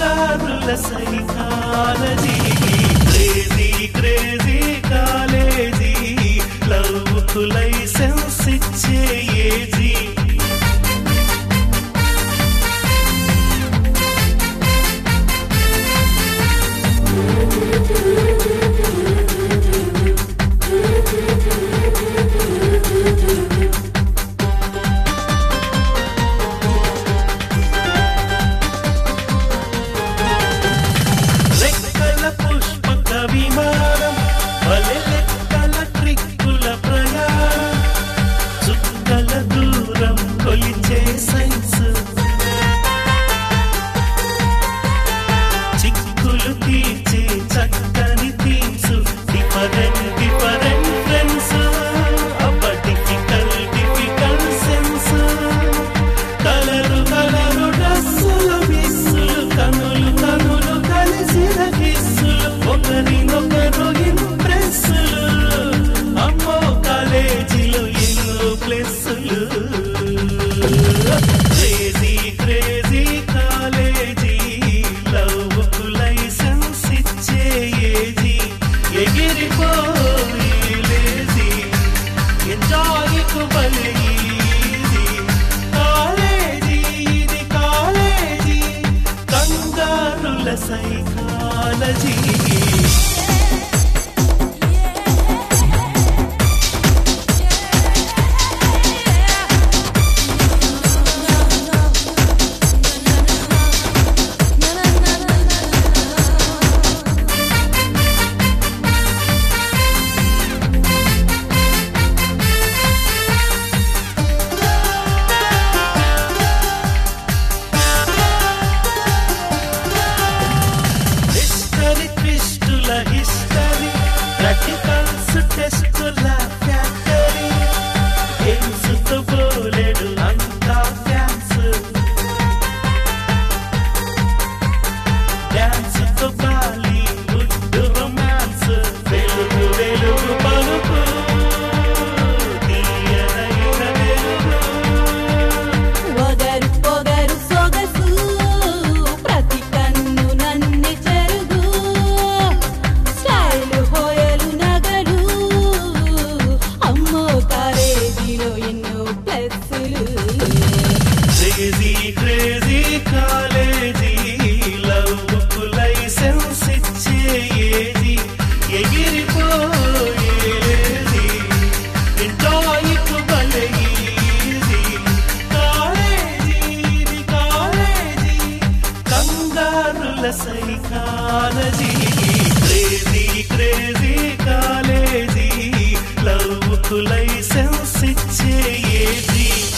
కంగారుల psychology crazy crazy college love కు licence ఇచ్చే age విమానం వలెలెక్కల ట్రిక్కుల ప్రయాణం చుక్కల దూరం కొలిచే సైన్స్ చిక్కులు తీర్చే చక్కని థీమ్స్ డిఫరెంట్ డిఫరెంట్ ఫ్రెండ్స్ అబ్బ డిఫికల్ట్ సెన్స్ కలరు కలరు డ్రెస్సులు విస్సులు కనులు కనులు కలిసిన కిస్సులు ఒకరినొకరు ఇంప్రెస్సులు అమ్మో కాలేజీలో ఎన్నో ప్లస్సులు క్రేజీ క్రేజీ కాలేజీ లవ్ కు లైసెన్స్ ఇచ్చే ఏజీ ఎగిరిపోయి లేజీ ఎంజాయ్ కు భలే ఈజీ కాలేజీ ఇది కాలేజీ కంగారుల సైకాలజీ హిస్టరీ ప్రాక్టికల్స్ టెస్టుల ఫ్యాక్టరీ గేమ్స్ తో బోలెడు అంతా ఫ్యాన్స్ డాన్స్ తో బాలీవుడ్ రొమాన్స్ వెలుగు వెలుగు పలుకు తీయనైన వెలుగు పొగరు పొగరు సొగసు ప్రతి కన్ను నన్ను చెరుగు స్టైల్ హోయలు నగలు అమ్మో కాలేజీలో ఎన్నో ప్లస్సులు క్రేజీ క్రేజీ కాలేజీ లవ్ కు లైసెన్స్ ఇచ్చే ఏజీ ఎగిరిపోయేది ఎంజాయ్ కు భలే ఈజీ కాలేజీ ఇది కాలేజీ కంగారుల psychology crazy crazy college love కు లైసెన్స్ ఇచ్చే ఏజీ